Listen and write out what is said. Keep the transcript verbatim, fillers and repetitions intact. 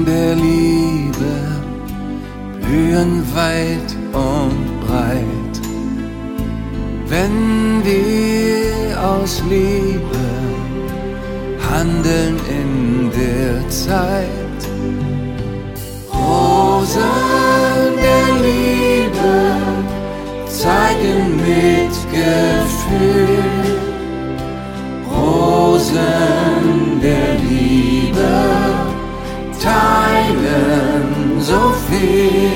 der Liebe blühen weit und breit. Wenn wir aus Liebe handeln in der Zeit, Rosen der Liebe zeigen mit Gefühl, Rosen der Liebe teilen so viel.